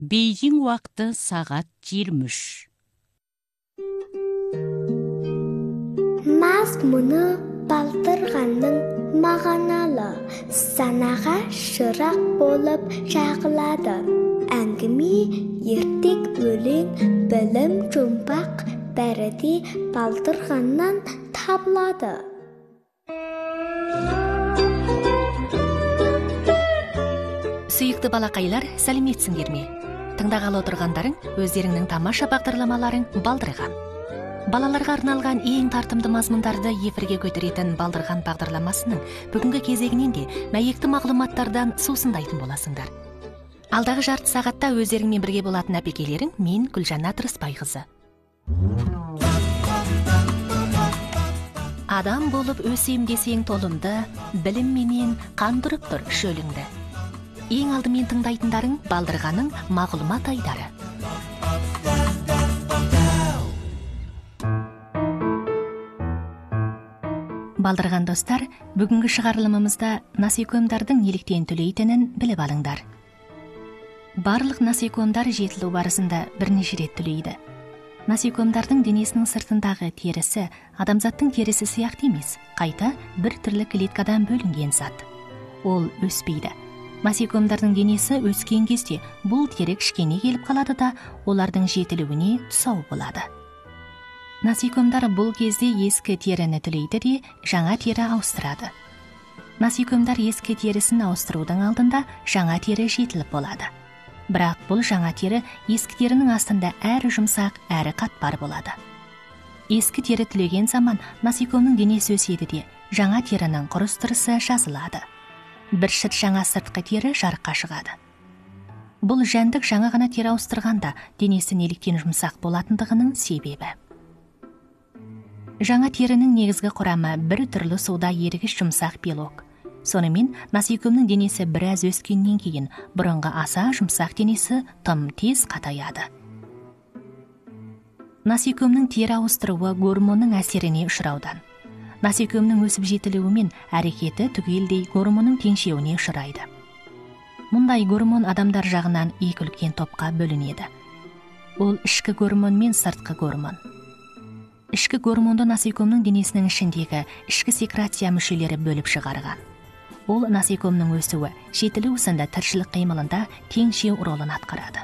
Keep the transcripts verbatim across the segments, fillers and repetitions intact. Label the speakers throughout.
Speaker 1: Бейжің уақыты сағат жиырма үш.
Speaker 2: Мазмұны Балдырғанның мағыналы, санаға шырақ болып жағылады. Әңгіме, ертек, өлең, білім, жұмбақ бәрі де Балдырғаннан табылады.
Speaker 3: Сүйікті балақайлар, сәлеметсіңдер ме? Тыңдағалы отырғандарың өздеріңнің тамаша бағдарламаларың Балдырған. Балаларға арналған ең тартымды мазмұндарды эфирге көтеретін Балдырған бағдарламасының бүгінгі кезегінен де мәйекті мағлұматтардан сусындайтын боласыңдар. Алдағы жарты сағатта өздеріңмен бірге болатын әпекелерің мен Гүлжанна Тұрысбайқызы. Адам болып өсем десең толымды, білімменен қандырып тұр шөліңді. Ең алдымен тыңдайтындарың Балдырғанның мағлұмат айдары. Балдырған достар, бүгінгі шығарылымымызда насекомдардың неліктен түлейтінін біліп алыңдар. Барлық насекомдар жетілу барысында бірнеше рет түлейді. Насекомдардың денесінің сыртындағы терісі адамзаттың терісі сияқты емес, қайта бір түрлі клеткадан бөлінген зат. Ол өспейді. Насекомдардың денесі өскен кезде бұл тері кішкене келіп қалады да, олардың жетілуіне тұсау болады. Насекомдар бұл кезде ескі теріні түлейді де жаңа тері ауыстырады. Насекомдар ескі терісін ауыстырудың алдында жаңа тері жетіліп болады. Бірақ бұл жаңа тері ескі терінің астында әрі жұмсақ, әрі қатпар болады. Ескі тері түлеген заман насекомның денесі өседі де жаңа терінің құрыстырысы жазылады. Бір шыт жаңа сыртқы тері жарыққа шығады. Бұл жәндік жаңа ғана тері ауыстырғанда денесі неліктен жұмсақ болатындығының себебі. Жаңа терінің негізгі құрамы бір түрлі суда ерігіш жұмсақ белок. Сонымен насекомның денесі біраз өскеннен кейін бұрынғы аса жұмсақ денесі тым тез қатаяды. Насекомның тері ауыстыруы гормонның әсеріне ұшыраудан. Насекомның өсіп жетілуімен әрекеті түгелдей гормонның теңшеуіне ұшырайды. Мұндай гормон адамдар жағынан екі үлкен топқа бөлінеді. Ол ішкі гормон мен сыртқы гормон. Ішкі гормонды насекомның денесінің ішіндегі ішкі секреция мүшелері бөліп шығарған. Ол насекомның өсуі, жетілу сынды тіршілік қимылында теңшеу ролын атқарады.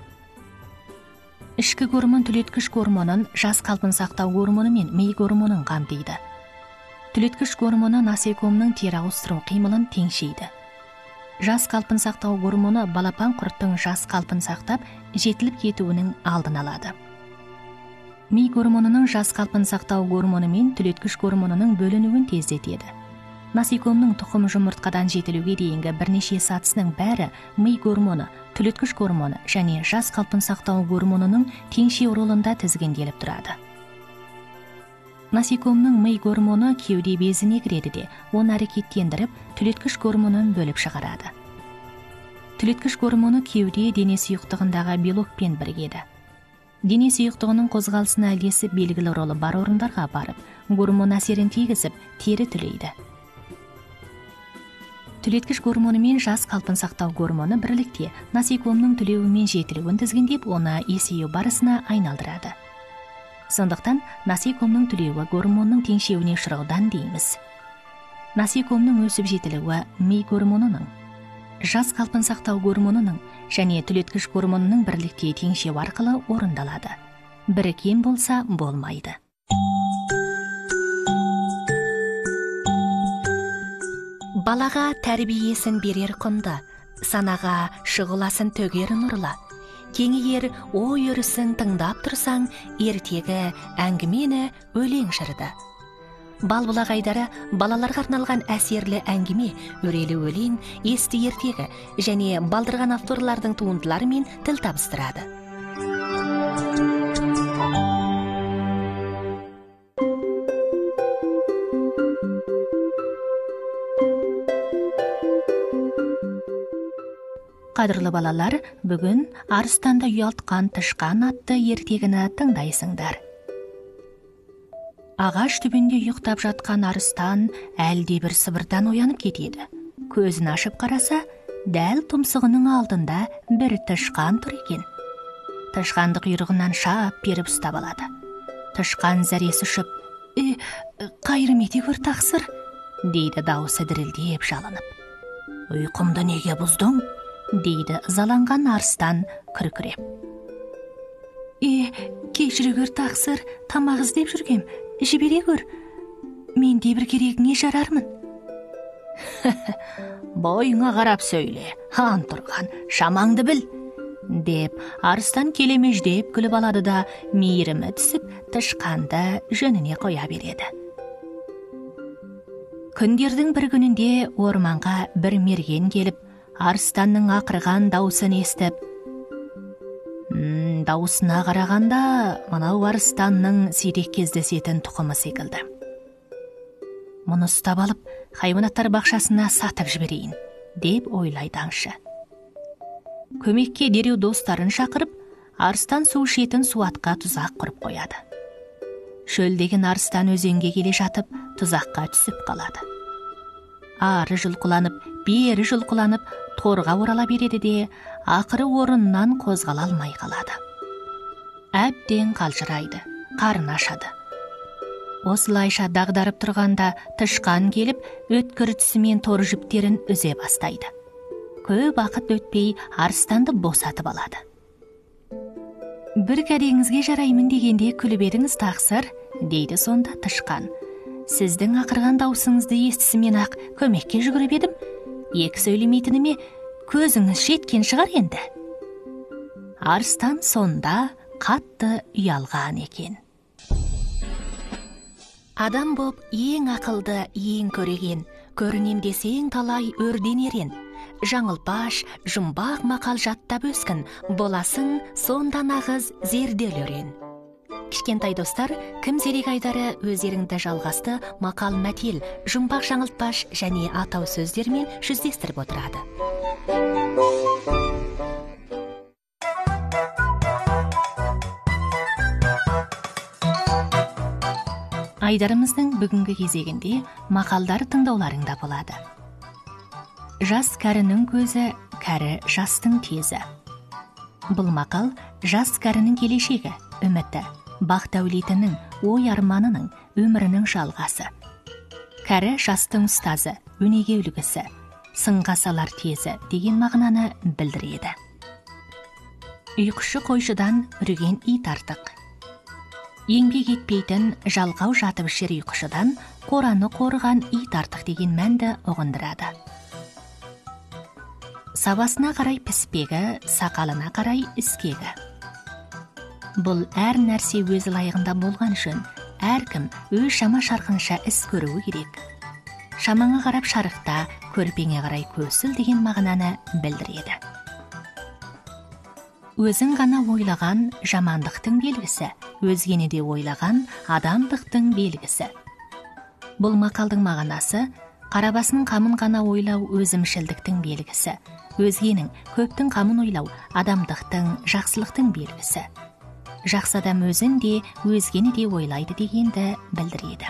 Speaker 3: Ішкі гормон түлеткіш гормонын жас қалпын сақтау гормоны мен ми гормонын қамтиды. Түлеткіш гормоны насекомның тері ауыстыру қимылын теңшейді. Жас қалпын сақтау гормоны балапан құрттың жас қалпын сақтап, жетіліп кетуінің алдын алады. Ми гормонының жас қалпын сақтау гормоны мен түлеткіш гормонының бөлінуін тездетеді. Насекомның тұқым жұмыртқадан жетілуге дейінгі бірнеше сатысының бәрі ми гормоны, түлеткіш гормоны және жас қалпын сақтау гормонының теңшеу ролында тізгінделіп тұрады. Насекомның ми гормоны кеуде безіне кіреді де, оны әрекеттендіріп, түлеткіш гормонын бөліп шығарады. Түлеткіш гормоны кеуде дене сұйықтығындағы белокпен біргеді. Дене сұйықтығының қозғалысына ілесіп белгілі ролы бар орындарға барып, гормон әсерін тигізіп, тері түлейді. Түлеткіш гормоны мен жас қалпын сақтау гормоны бірлікте насекомның түлеуі мен жетілуін тізгіндеп, оны есею барысына айналдырады. Сондықтан насекомның түлеуі гормонның теңшеуіне ұшыраудан дейміз. Насекомның өсіп жетілуі ми гормонының, жас қалпын сақтау гормонының және түлеткіш гормонының бірлікте теңшеу арқылы орындалады. Бірі кем болса болмайды. Балаға тәрбиесін берер құнды, санаға шұғыласын төгер нұрлы. Кеңейер ой өрісін тыңдап тұрсаң, ертегі әңгімені өлең жырды. Балбұлақ айдары балаларға арналған әсерлі әңгіме, өрелі өлең, есті ертегі және Балдырған авторлардың туындыларымен тіл табыстырады. Қадірлі балалар, бүгін арыстанды ұялтқан тышқан атты ертегіні тыңдайсыңдар. Ағаш түбінде ұйықтап жатқан арыстан әлде бір сыбырдан оянып кетеді. Көзін ашып қараса, дәл тұмсығының алдында бір тышқан тұр екен. Тышқанды құйрығынан шап беріп ұстап алады. Тышқан зәресі ұшып, «Е, қайрым ете көр тақсыр», дейді дауысы дірілдеп жалынып. «Ұйқымды неге бұздың?» дейді ызаланған арыстан күркіреп. «Е, кешіре көр тақсыр, тамақ іздеп жүргем, жібере көр. Мен де бір керегіңе жарармын». «Бойыңа қарап сөйле, хан тұрған, шамаңды біл», деп арыстан келемеждеп күліп алады да мейірімі түсіп тышқанды жөніне қоя береді. Күндердің бір күнінде орманға бір мерген келіп, арыстанның ақырған дауысын естіп, «М, дауысына қарағанда, мынау арыстанның сирек кездесетін тұқымы секілді. Мұны ұстап алып, хайуанаттар бақшасына сатып жіберейін», деп ойлайды аңшы. Көмекке дереу достарын шақырып, арыстан су ішетін суатқа тұзақ құрып қояды. Шөлдеген арыстан өзенге келе жатып, тұзаққа түсіп қалады. Ары жұлқыланып, бері жұлқыланып, торға орала береді де, ақыры орыннан қозғала алмай қалады. Әбден қалжырайды, қарын ашады. Осылайша дағдарып тұрғанда тышқан келіп, өткір түсімен тор жіптерін үзе бастайды. Көп уақыт өтпей арыстанды босатып алады. «Бір кәреңізге жараймын дегенде күліп едіңіз тақсыр», дейді сонда тышқан. «Сіздің ақырған даусыңызды естісімен ақ көмекке жүгіріп едім. Екі сөйлемейтініме көзіңіз жеткен шығар енді». Арыстан сонда қатты ұялған екен. Адам боп ең ақылды, ең көреген, көрінем десең талай өрденерен. Жаңылпаш, жұмбақ мақал жаттап өскін, боласың сонда нағыз зерделі өрен. Кішкентай достар, кім зерек айдары өздеріңді жалғасты мақал мәтел, жұмбақ жаңылтпаш және атау сөздермен жүздестіріп отырады. Айдарымыздың бүгінгі кезегінде мақалдар тыңдауларыңда болады. Жас кәрінің көзі, кәрі жастың тезі. Бұл мақал жас кәрінің келешегі, үміті, бақ дәулетінің, ой арманының, өмірінің жалғасы. Кәрі жастың ұстазы, өнеге үлгісі, сынға салар тезі деген мағынаны білдіреді. Үйқышы қойшыдан үрген ит артық. Еңбек етпейтін жалғау жатып ішер үйқышыдан қораны қорыған ит артық деген мәнді ұғындырады. Сабасына қарай піспегі, сақалына қарай іскегі. Бұл әр нәрсе өз лайығында болған үшін, әркім өз шама шарқынша іс көруі керек. Шамаңа қарап шарықта, көрпеңе қарай көсіл деген мағынаны білдіреді. Өзің ғана ойлаған жамандықтың белгісі, өзгені де ойлаған адамдықтың белгісі. Бұл мақалдың мағынасы, қарабасының қамын ғана ойлау өзімшілдіктің белгісі, өзгенің, көптің қамын ойлау адамдықтың, жақсылықтың белгісі. Жақсы адам өзін де, өзгені де ойлайды дегенді білдіреді.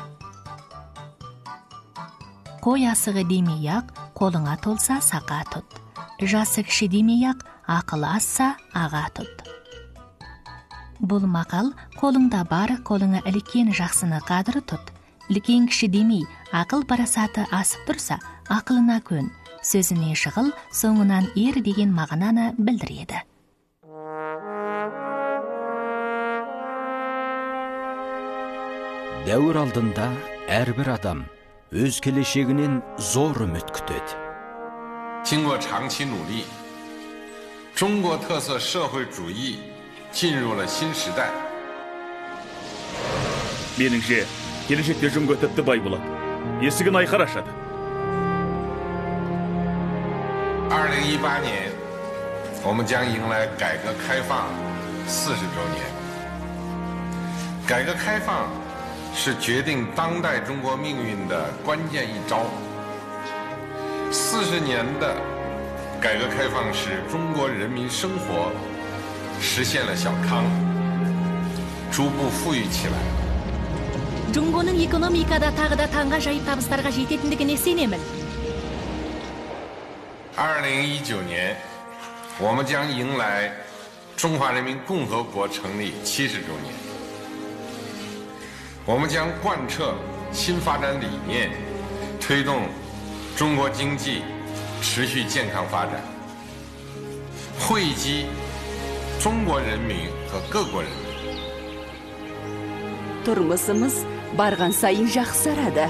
Speaker 3: Қой асығы демей-ақ, қолыңа толса сақа тұт. Жасы кіші демей-ақ, ақыл асса аға тұт. Бұл мақал қолыңда бар, қолыңа іліккен жақсыны қадірі тұт. Ілкен кіші демей, ақыл парасаты асып тұрса, ақылына көн. Сөзіне шығыл, соңынан ер деген мағынаны білдіреді.
Speaker 4: Дәуір алдында әрбір адам өз келешегінен зор үміт күтеді.
Speaker 5: 经过长期努力，中国特色社会主义进入了新时代。
Speaker 6: Меніңше, келешекте жұмғы тіпті бай болады. Есігін айқар ашады.
Speaker 5: 二零一八年，我们将迎来改革开放四十周年。改革开放是决定当代中国命运的关键一招。四十年的改革开放使中国人民生活实现了小康，逐步富裕起来。
Speaker 3: Жұңғының экономикада тағы да таңға жайып табыстарға жететіндігіне сенемін.
Speaker 5: 二零一九年，我们将迎来中华人民共和国成立七十周年。我们将贯彻新发展理念，推动中国经济持续健康发展，惠及中国人民和各国人民。
Speaker 1: Turmusimiz bargan sayin yaxsaradi.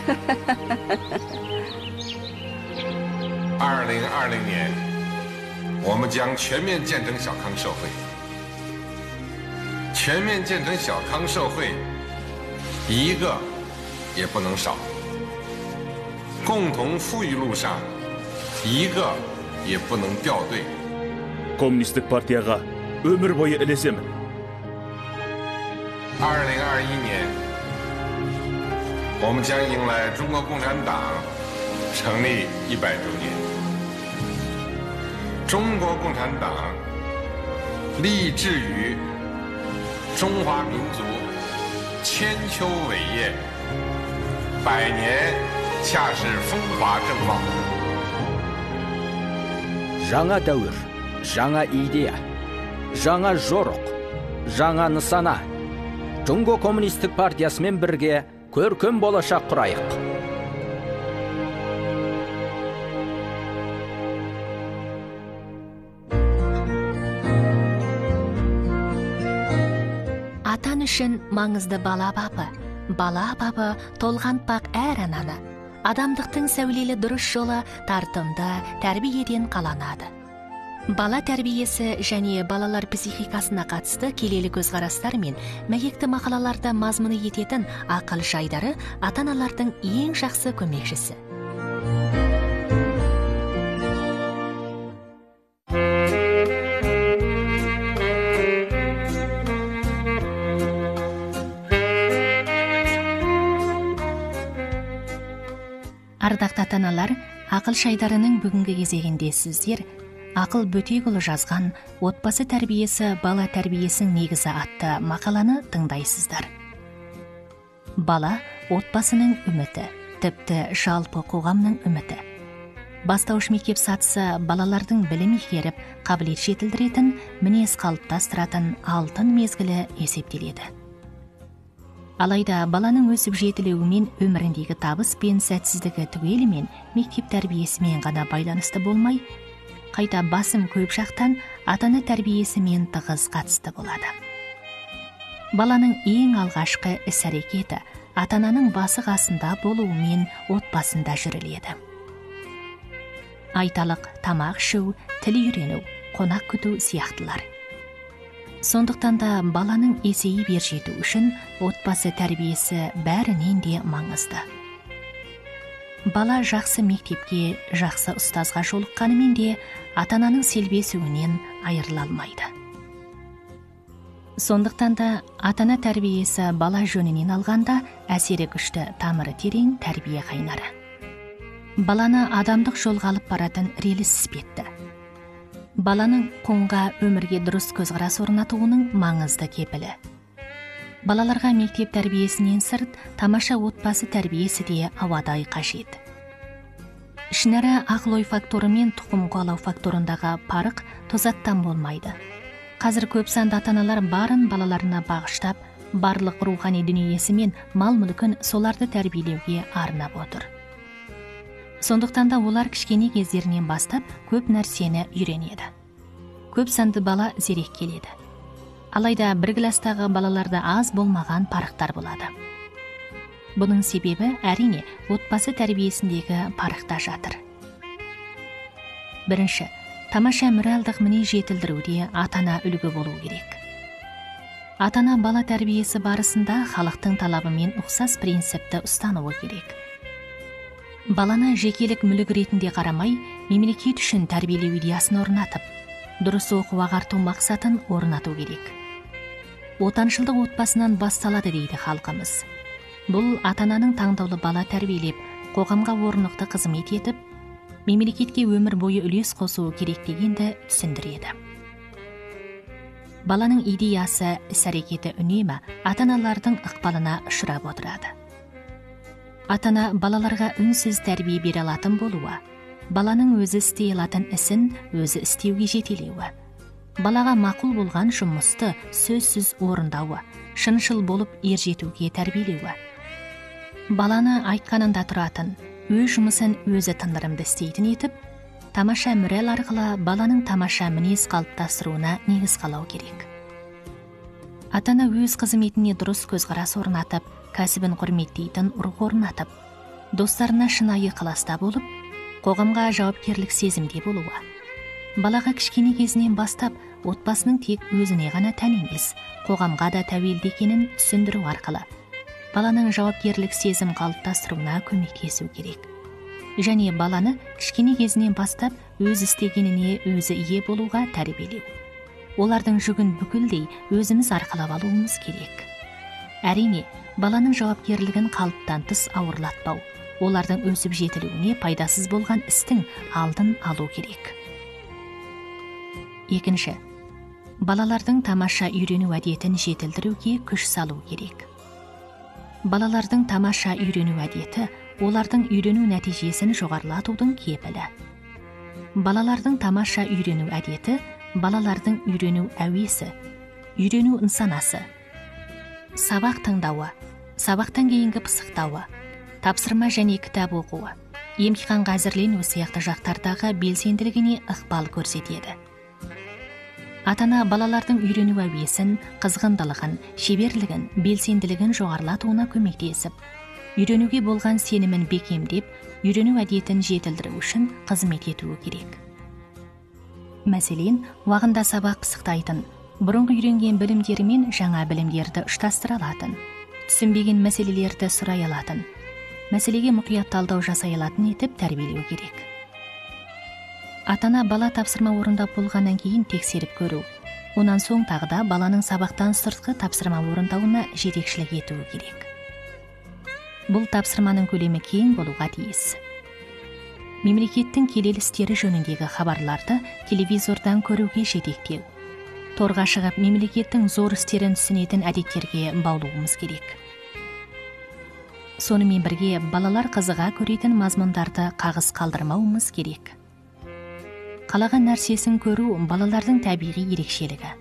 Speaker 5: 二零二零年，我们将全面建成小康社会。全面建成小康社会，一个也不能少。共同富裕路上，一个也不能掉队。
Speaker 6: Коммунистік партияға өмір бойы ілесемін.
Speaker 5: 二零二一年，我们将迎来中国共产党成立一百周年。中国共产党立志于中华民族千秋伟业，百年恰是风华正茂。
Speaker 4: Жаңа дәуір, жаңа идея, жаңа жорық, жаңа нысана. Жонго коммунистік партиясымен бірге көркем болашақ құрайық.
Speaker 3: Атан үшін маңызды бала бабы. Бала бабы толғантпақ әр ананы. Адамдықтың сәулелі дұрыс жолы тартымды тәрбиеден қаланады. Бала тәрбиесі және балалар психикасына қатысты келелі көзқарастар мен мәйекті мақалаларда мазмұны ететін ақыл жайдары ата-аналардың ең жақсы көмекшісі. Ардақты ата-аналар, ақыл жайдарының бүгінгі кезегінде сіздер Ақыл Бөтекұлы жазған «Отбасы тәрбиесі бала тәрбиесінің негізі» атты мақаланы тыңдайсыздар. Бала отбасының үміті, тіпті жалпы қоғамның үміті. Бастауыш мектеп сатысы балалардың білім игеріп, қабілет жетілдіретін, мінез қалыптастыратын алтын мезгілі есептеледі. Алайда баланың өсіп жетілуімен өміріндегі табыс пен сәтсіздігі түгелімен мектеп тәрбиесімен ғана байланысты болмай, қайта басым көп жақтан ата-ана тәрбиесімен тығыз қатысты болады. Баланың ең алғашқы іс-әрекеті ата-ананың басы қасында болуымен отбасында жүріледі. Айталық тамақ ішу, тіл үйрену, қонақ күту сияқтылар. Сондықтан да баланың есейіп ер жету үшін отбасы тәрбиесі бәрінен де маңызды. Бала жақсы мектепке, жақсы ұстазға жолыққанымен де ата-ананың селбесуінен айырыла алмайды. Сондықтан да ата-ана тәрбиесі бала жөнінен алғанда әсері күшті, тамыры терең тәрбие қайнары. Баланы адамдық жолға алып баратын реліс іспетті. Баланың қоңға өмірге дұрыс көзқарас орнатуының маңызды кепілі. Балаларға мектеп тәрбиесінен сырт, тамаша отбасы тәрбиесі де ауадай қажет. Ішінәрі ақыл-ой факторы мен тұқым қуалау факторындағы парық тозаттан болмайды. Қазір көп санды ата-аналар барын балаларына бағыштап, барлық рухани дүниесі мен мал-мүлкін соларды тәрбиелеуге арнап отыр. Сондықтан да олар кішкене кездерінен бастап көп нәрсені үйренеді. Көп санды бала зерек келеді. Алайда бір кластағы балаларда аз болмаған парықтар болады. Бұның себебі әрине отбасы тәрбиесіндегі парықта жатыр. Бірінші, тамаша моральдық мінез жетілдіруде ата-ана үлгі болу керек. Ата-ана бала тәрбиесі барысында халықтың талабымен ұқсас принципті ұстануы керек. Баланы жекелік мүлік ретінде қарамай, мемлекет үшін тәрбиелеу идеясын орнатып, дұрыс оқу ағарту мақсатын орнату керек. Отаншылдық отбасынан басталады дейді халқымыз. Бұл ата-ананың таңдаулы бала тәрбиелеп, қоғамға орнықты қызмет етіп, мемлекетке өмір бойы үлес қосуы керек дегенді түсіндіреді. Баланың идеясы, іс-әрекеті үнемі ата-аналардың ықпалына ұшырап отырады. Ата-ана балаларға үнсіз тәрбие бере алатын болуы, баланың өзі істей алатын ісін өзі істеуге жетелеуі, балаға мақұл болған жұмысты сөзсіз орындауы, шыншыл болып ержетуге тәрбиелеуі. Баланы айтқанында тұратын, өз жұмысын өзі тындырымды істейтін етіп, тамаша мораль арқылы баланың тамаша мінез қалыптастыруына негіз қалау керек. Ата-ана өз қызметіне дұрыс көзқарас орнатып, кәсібін құрметтейтін ұрық орнатып, достарына шынайы ықыласта болып, қоғамға жауапкерлік сезімде болуы. Балаға кішкене кезінен бастап, отбасының тек өзіне ғана тән емес, қоғамға да тәуелді екенін түсіндіру арқылы баланың жауапкерлік сезім қалыптастыруына көмектесу керек. Және баланы кішкене кезінен бастап өз істегеніне өзі ие болуға тәрбиелеу. Олардың жүгін бүкілдей өзіміз арқалап алуымыз керек. Әрине, баланың жауапкерлігін қалыптан тыс ауырлатпау, олардың өсіп жетілуіне пайдасыз болған істің алдын алу керек. Екінші, балалардың тамаша үйрену әдетін жетілдіруге күш салу керек. Балалардың тамаша үйрену әдеті олардың үйрену нәтижесін жоғарылатудың кепілі. Балалардың тамаша үйрену әдеті балалардың үйрену әуесі, үйрену нысанасы. Сабақ тыңдауы, сабақтан кейінгі пысықтауы, тапсырма және кітап оқуы, емтиханға әзірлену сияқты жақтардағы белсенділігіне ықпал көрсетеді. Ата-ана балалардың үйрену әуесін, қызғындылығын, шеберлігін, белсенділігін жоғарылатуына көмектесіп, үйренуге болған сенімін бекемдеп, үйрену әдетін жетілдіру үшін қызмет етуі керек. Мәселен, уағында сабақ пысықтайтын, бұрынғы үйренген білімдері мен жаңа білімдерді ұштастыра алатын, түсінбеген мәселелерді сұрай алатын, мәселеге мұқият талдау жасай алатын етіп тәрбиелеу керек. Ата-ана бала тапсырма орындап болғаннан кейін тексеріп көру, онан соң тағы да баланың сабақтан сыртқы тапсырма орындауына жетекшілік етуі керек. Бұл тапсырманың көлемі кең болуға тиіс. Мемлекеттің келелі істері жөніндегі хабарларды телевизордан көруге жетектеу. Торға шығып мемлекеттің зор істерін түсінетін әдеттерге баулуымыз керек. Сонымен бірге балалар қызыға көретін мазмұндарды қағыс қалдырмауымыз керек. Қалаған нәрсесін көру балалардың табиғи ерекшелігі.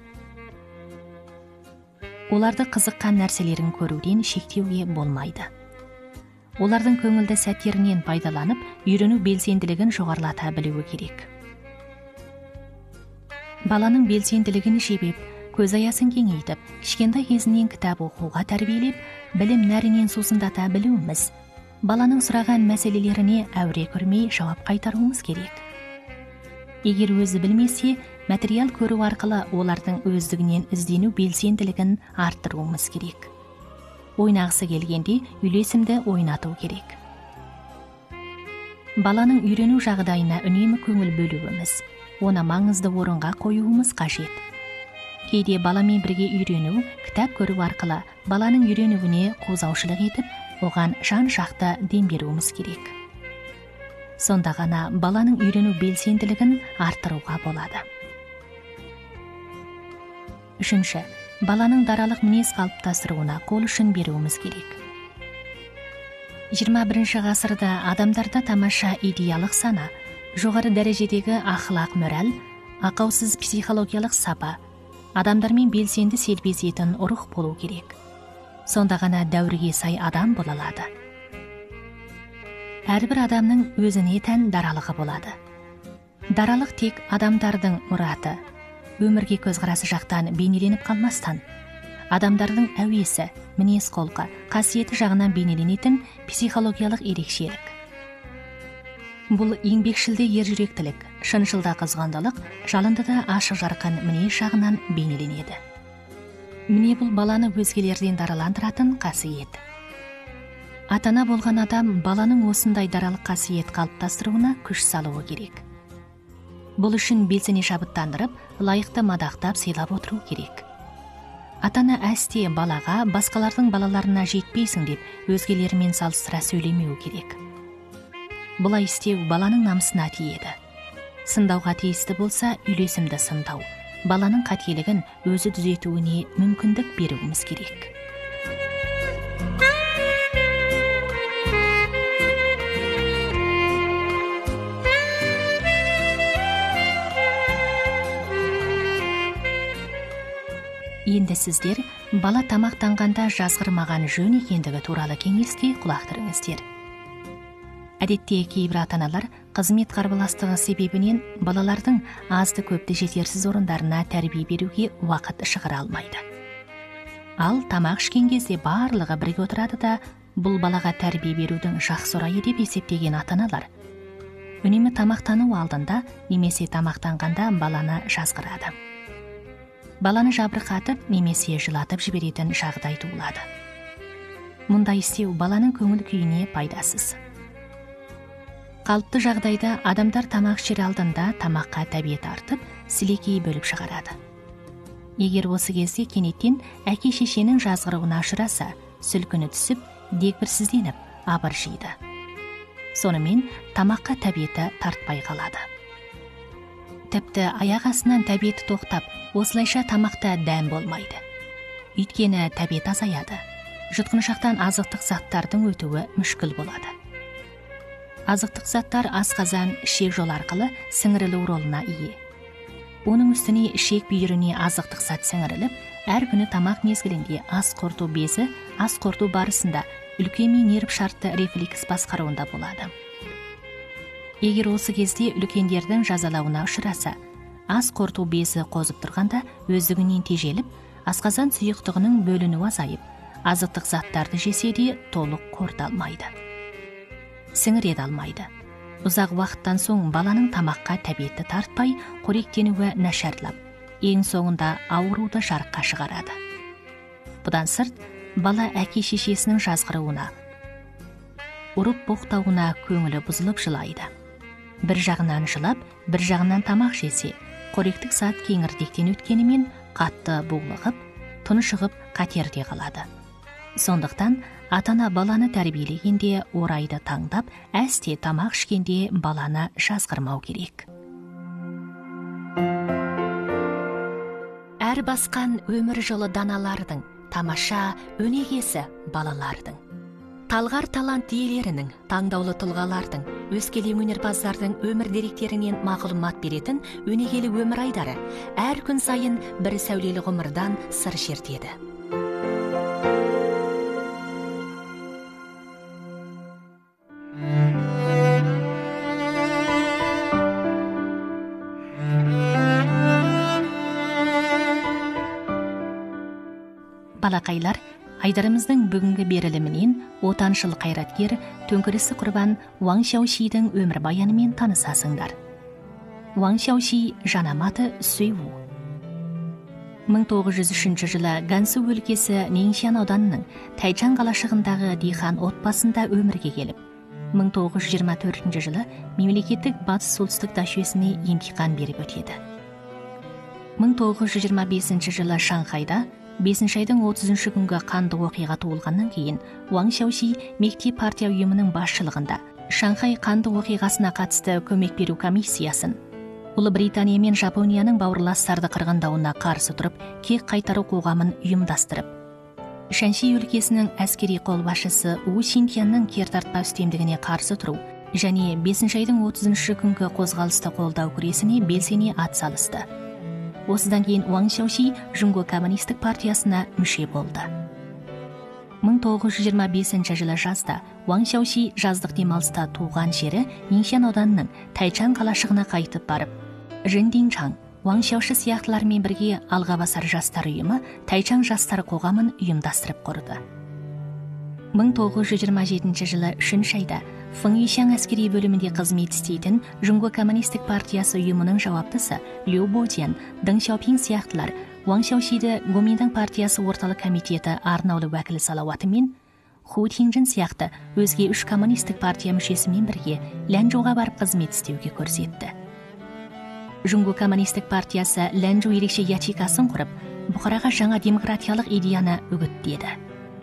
Speaker 3: Оларды қызыққан нәрселерін көруден шектеуге болмайды. Олардың көңілді сәттерінен пайдаланып, үйрену белсенділігін жоғарылата білуі керек. Баланың белсенділігін жебеп, көз аясын кеңейтіп, кішкентай кезінен кітап оқуға тәрбиелеп, білім нәрінен сусындата білуіміз, баланың сұраған мәселелеріне әуре көрмей жауап қайтаруымыз керек. Егер өзі білмесе, материал көру арқылы олардың өздігінен іздену белсенділігін арттыруымыз керек. Ойнағысы келгенде үйлесімді ойнату керек. Баланың үйрену жағдайына үнемі көңіл бөлуіміз, оны маңызды орынға қоюымыз қажет. Кейде баламен бірге үйрену, кітап көру арқылы баланың үйренуіне қозаушылық етіп, оған жан жақты дем беруіміз керек. Сонда ғана баланың үйрену белсенділігін арттыруға болады. Үшінші, баланың даралық мінез қалыптастыруына қол ұшын беруіміз керек. жиырма бірінші ғасырда адамдарда тамаша идеялық сана, жоғары дәрежедегі ақылақ мораль, ақаусыз психологиялық сапа, адамдармен белсенді селбезетін ұрық болу керек. Сонда ғана дәуірге сай адам бола алады. Әрбір адамның өзіне тән даралығы болады. Даралық тек адамдардың мұраты, өмірге көзқарасы жақтан бейнеленіп қалмастан, адамдардың әуесі, мінез құлқы, қасиеті жағынан бейнеленетін психологиялық ерекшелік. Бұл еңбекшілде ержүректілік, шыншылда қызғандылық, жалындыда ашық жарқын мінез жағынан бейнеленеді. Міне бұл баланы өзгелерден дараландыратын қасиет. Ата-ана болған адам баланың осындай даралық қасиет қалыптастыруына күш салуы керек. Бұл үшін белсене шабыттандырып, лайықты мадақтап сыйлап отыру керек. Ата-ана әсте балаға басқалардың балаларына жетпейсің деп, өзгелермен салыстыра сөйлемеу керек. Бұлай істеу баланың намысына тиеді. Сындауға тиісті болса, үйлесімді сындау, баланың қателігін өзі түзетуіне мүмкіндік беруіміз керек. Енді сіздер бала тамақтанғанда жазғырмаған жөн екендігі туралы кеңеске құлақ түріңіздер. Әдетте кейбір ата-аналар қызмет қарбаластығы себебінен балалардың азды көпті жетерсіз орындарына тәрбие беруге уақыт шығара алмайды. Ал тамақ ішкен кезде барлығы бірге отырады да, бұл балаға тәрбие берудің жақсы орайы деп есептеген ата-аналар үнемі тамақтану алдында немесе тамақтанғанда баланы жазғырады. Баланы жабырқатып немесе жылатып жіберетін жағдай туылады. Мұндай істеу баланың көңіл күйіне пайдасыз. Қалыпты жағдайда адамдар тамақ ішер алдында тамаққа тәбет артып, сілекей бөліп шығарады. Егер осы кезде кенеттен әке шешенің жазғыруына ұшыраса, сүлкіні түсіп, дегбірсізденіп, абыржиды. Сонымен тамаққа тәбеті тартпай қалады. Тіпті аяқ астынан тәбеті тоқтап, осылайша тамақта дәм болмайды. Өйткені тәбет азаяды. Жұтқыншақтан азықтық заттардың өтуі мүшкіл болады. Азықтық заттар асқазан, ішек жол арқылы сіңірілу ролына ие. Оның үстіне ішек бүйіріне азықтық зат сіңіріліп, әр күні тамақ мезгілінде ас қорыту безі, ас қорыту барысында үлкеме нерв шартты рефлекс басқаруында болады. Егер осы кезде үлкендердің жазалауына ұшыраса, ас қорыту безі қозып тұрғанда өздігінен тежеліп, асқазан сұйықтығының бөлінуі азайып, азықтық заттарды жесе де толық қорыта алмайды. Сіңіреді алмайды. Ұзақ уақыттан соң баланың тамаққа тәбеті тартпай, қоректенуі нашарлап, ең соңында ауруды жарыққа шығарады. Бұдан сырт, бала әке шешесінің жазғыруына, ұрып боқтауына көңілі бұзылып жылайды. Бір жағынан жылап, бір жағынан тамақ жесе, қоректік зат кеңірдектен өткенімен қатты булығып, тұншығып қатерде қалады. Сондықтан ата-ана баланы тәрбиелегенде орайды таңдап, әсте тамақ ішкенде баланы жазғырмау керек. Әр басқан өмір жолы даналардың, тамаша өнегесі балалардың. Талғар талант иелерінің, таңдаулы тұлғалардың, өскелең өнерпаздардың өмір деректерінен мағлұмат беретін өнегелі өмір айдары әр күн сайын бір сәулелі ғұмырдан сыр шертеді. Балақайлар, айдарымыздың бүгінгі берілімінен отаншыл қайраткер төңкерісі құрбан Уаң Шаошидің өмір баянымен танысасыңдар. Уаң Шаоши жанам аты Суйву. мың тоғыз жүз үшінші жылы Гансу өлкесі Ниншан ауданының Тайчан қалашығындағы дихан отбасында өмірге келіп, мың тоғыз жүз жиырма төртінші жылы мемлекеттік батыс солтүстік дашуесіне емтихан беріп өтеді. мың тоғыз жүз жиырма бесінші жылы Шанхайда бесінші айдың отызыншы күнгі қанды оқиға туылғаннан кейін Уаң Шаоши мектеп партия ұйымының басшылығында Шанхай қанды оқиғасына қатысты көмек беру комиссиясын, Ұлыбритания мен Жапонияның бауырластарды қырғындауына қарсы тұрып, кек қайтару қоғамын ұйымдастырып, Шанши өлкесінің әскери қолбасшысы У Шинтянның кертартпа үстемдігіне қарсы тұру және бесінші айдың отызыншы күнгі қозғалысты қолдау күресіне белсене атсалысты. Осыдан кейін Уаң Шаоши Жұңго коммунистік партиясына мүше болды. мың тоғыз жүз жиырма бесінші жылы жазда Уаң Шаоши жаздық демалыста туған жері Ниншан ауданының Тайчан қалашығына қайтып барып, Жиндинчан, Уаң Шаоши сияқтылармен бірге алға басар жастар ұйымы Тайчан жастар қоғамын ұйымдастырып құрды. мың тоғыз жүз жиырма жетінші жылы үшінші айда Фың Юшан әскери бөлімінде қызмет істейтін Жұңго коммунистік партиясы ұйымының жауаптысы Лю Боден, Дың Шаопин сияқтылар Уаң Шаошиді Гоминдан партиясы орталық комитеті арнаулы уәкілі салауатымен, Ху Тинжин сияқты өзге үш коммунистік партия мүшесімен бірге Лянчжоуға барып қызмет істеуге көрсетті. Жұңго коммунистік партиясы Лянчжоу ерекше ячейкасын құрып, бұқараға жаңа демократиялық идеяны үгіттеді.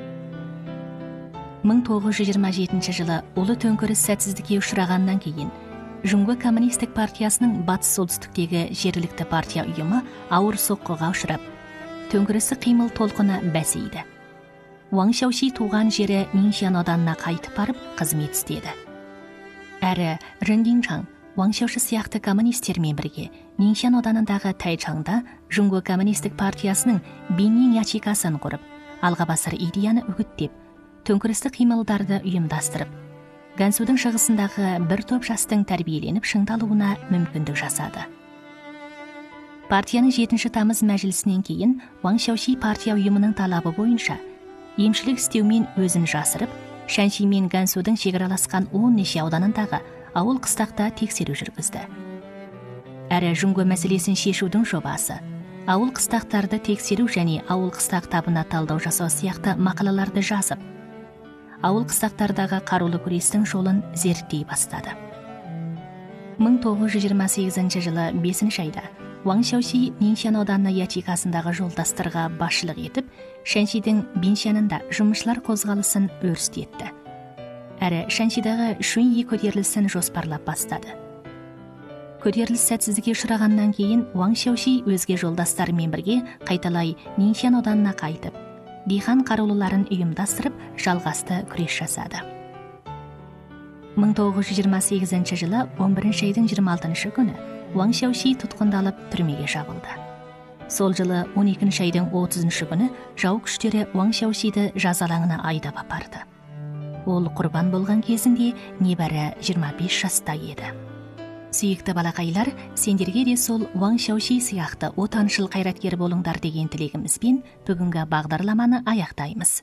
Speaker 3: мың тоғыз жүз жиырма жетінші жылы ұлы төңкеріс сәтсіздікке ұшырағаннан кейін Жұңго коммунистік партиясының батыс солтүстіктегі жергілікті партия ұйымы ауыр соққыға ұшырап, төңкерісі қимыл толқыны бәсейді. Уаң Шаоши туған жері Ниншан ауданына қайтып барып қызмет істеді. Әрі Жиндинчан, Ваң Шаоши сияқты коммунисттермен бірге Ниншан ауданындағы Тайчаңда Жұңго коммунистік партиясының Бенин ячейкасын құрып, алға басар идеяны үгіттеп, төңкерістік қимылдарды ұйымдастырып, Гансудың шығысындағы бір топ жастың тәрбиеленіп шыңдалуына мүмкіндік жасады. Партияның жетінші тамыз мәжілісінен кейін Ваң Шаоши партия ұйымының талабы бойынша емшілік істеумен өзін жасырып, Шанши мен Гансудың шекараласқан он неше ауданындағы ауыл қыстақта тексеру жүргізді. Әрі Жұңго мәселесін шешудің жобасы, ауыл қыстақтарды тексеру және ауыл қыстақ табына талдау жасау сияқты мақалаларды жазып, ауыл қыстақтардағы қарулы күрестің жолын зерттей бастады. мың тоғыз жүз жиырма сегізінші жылы бесінші айда Ваң Шаоши Ниншан ауданы ячейкасындағы жолдастарға басшылық етіп, Шаншидің Биншанында жұмысшылар қозғалысын өрістетті. Әрі Шаншидағы Шуньи көтерілісін жоспарлап бастады. Көтеріліс сәтсіздікке ұшырағаннан кейін Ваң Шаоши өзге жолдастарымен бірге қайталай Ниншан ауданына қайтып, дихан қарулыларын ұйымдастырып, жалғасты күрес жасады. мың тоғыз жүз жиырма сегізінші жылы он бірінші айдың жиырма алтыншы күні Ваң Шаоши тұтқындалып түрмеге жабылды. Сол жылы он екінші айдың отызыншы күні жау күштері Ваң Шаошиді жазалаңына айдап апарды. Ол құрбан болған кезінде небәрі жиырма бес жаста еді. Сүйікті балақайлар, сендерге де сол Ваң Шаоши сияқты отаншыл қайраткер болыңдар деген тілегімізбен бүгінгі бағдарламаны аяқтаймыз.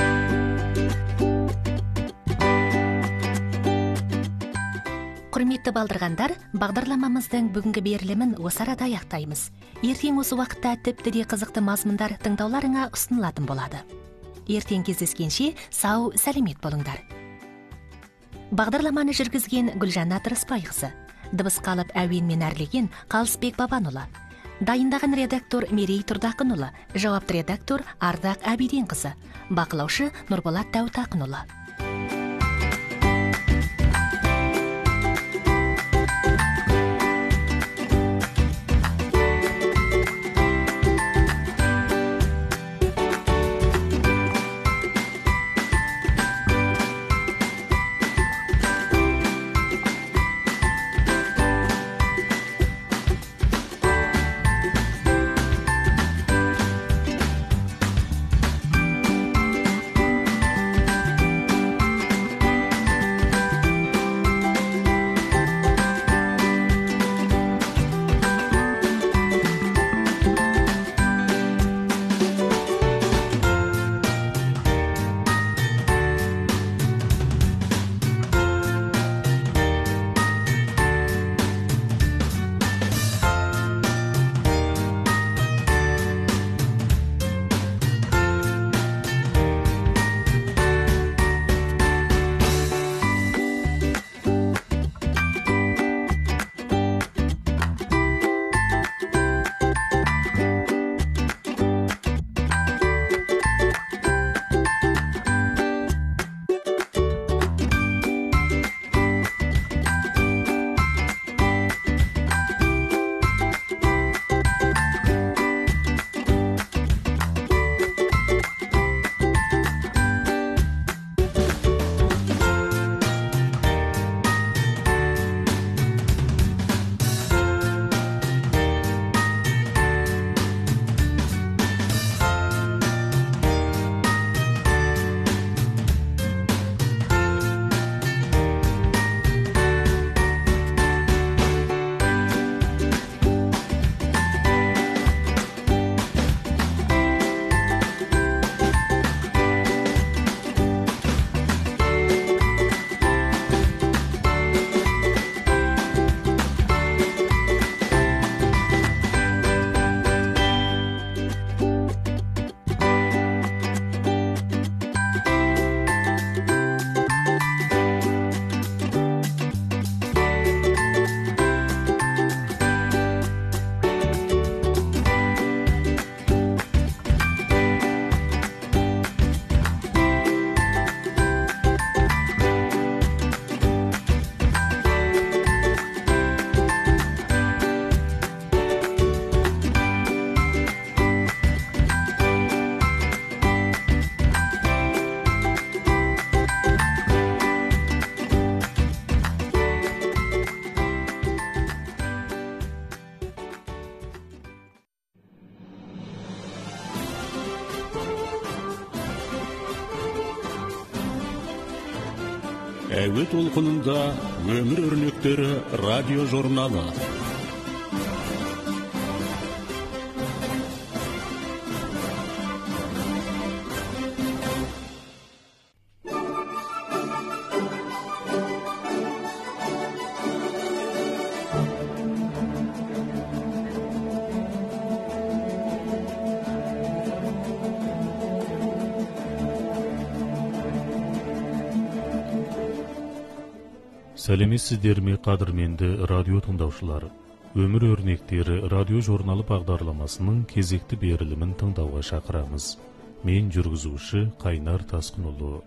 Speaker 3: Құрметті балдырғандар, бағдарламамыздың бүгінгі берілімін осы арада аяқтаймыз. Ертең осы уақытта тіпті де қызықты мазмұндар тыңдауларыңа ұсынылатын болады. Ертең кездескенше сау, сәлемет болыңдар. Бағдарламаны жүргізген Гүлжан Атырыспайқызы, дыбысқа алып әуенмен әрлеген Қалысбек Бабанұлы, дайындаған редактор Мерей Тұрдақынұлы, жауапты редактор Ардақ Әбиденқызы, бақылаушы Нұрболат Дәутақынұлы.
Speaker 7: әуе толқынында өмір өрнектері радио журналы.
Speaker 8: Сәлеметсіздер ме, қадірменді радио тыңдаушылар. Өмір өрнектері радио журналы бағдарламасының кезекті берілімін тыңдауға шақырамыз. Мен жүргізуші Қайнар Тасқынұлы.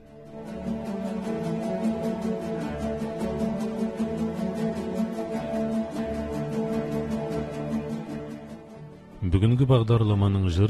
Speaker 8: Бүгінгі бағдарламаның жыр